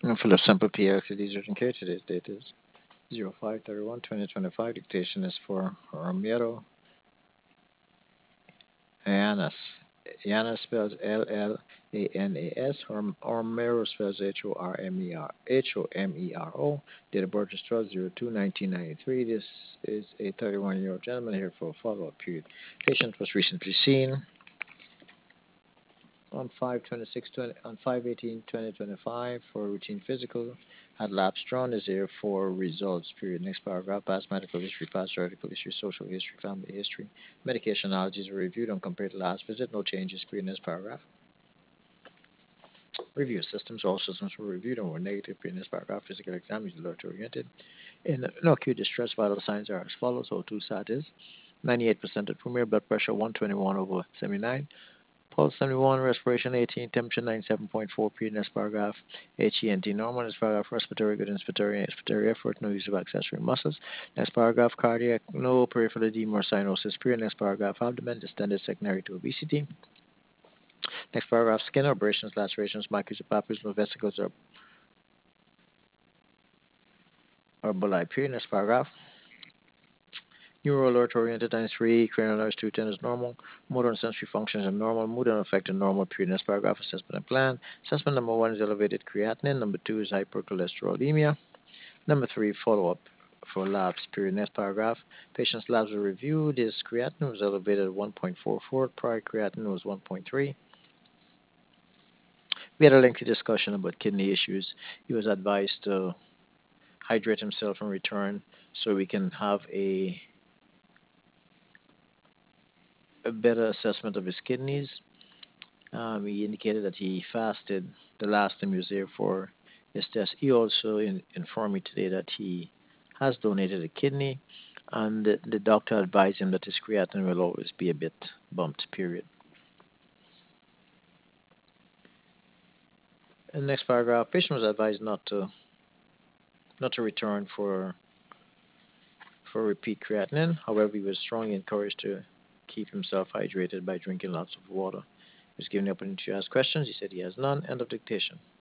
Philip Simple PX, these urgent care. Today's date is 05/31/2025. Dictation is for Romero Llanas. Llanas spells Llanas. Romero spells Homero. Date of birth is 12/02/1993. This is a 31-year-old gentleman here for a follow-up period. Patient was recently seen on 5/18/2025 for a routine physical. Had labs drawn is here for results. Period. Next paragraph. Past medical history, past surgical history, social history, family history. Medication allergies were reviewed and compared to last visit. No changes. Period. Next paragraph. Review systems. All systems were reviewed and were negative. Period. Next paragraph. Physical exam is alert oriented. In no acute distress, vital signs are as follows. O2 sat is 98% at room air, blood pressure 121/79. Pulse 71, respiration 18, temperature 97.4 p. Next paragraph. HENT normal. Next paragraph. Respiratory good, inspiratory effort, no use of accessory muscles. Next paragraph. Cardiac, no peripheral edema or cyanosis. Period. Next paragraph. Abdomen distended secondary to obesity. Next paragraph. Skin abrasions, lacerations, maculae, papules, no vesicles or bulli. Period. Next paragraph. Neural alert oriented times 3, cranial nerves 210 is normal, motor and sensory functions are normal, mood unaffected normal. Period. Next paragraph. Assessment and plan. Assessment number 1 is elevated creatinine, number 2 is hypercholesterolemia, number 3 follow up for labs. Period. Next paragraph. Patient's labs were reviewed. His creatinine was elevated at 1.44, prior creatinine was 1.3. We had a lengthy discussion about kidney issues. He was advised to hydrate himself in return so we can have a better assessment of his kidneys. He indicated that he fasted the last time he was there for his test. He also informed me today that he has donated a kidney, and the doctor advised him that his creatinine will always be a bit bumped. Period. In the next paragraph, patient was advised not to return for repeat creatinine. However, he was strongly encouraged to keep himself hydrated by drinking lots of water. He was given the opportunity to ask questions. He said he has none. End of dictation.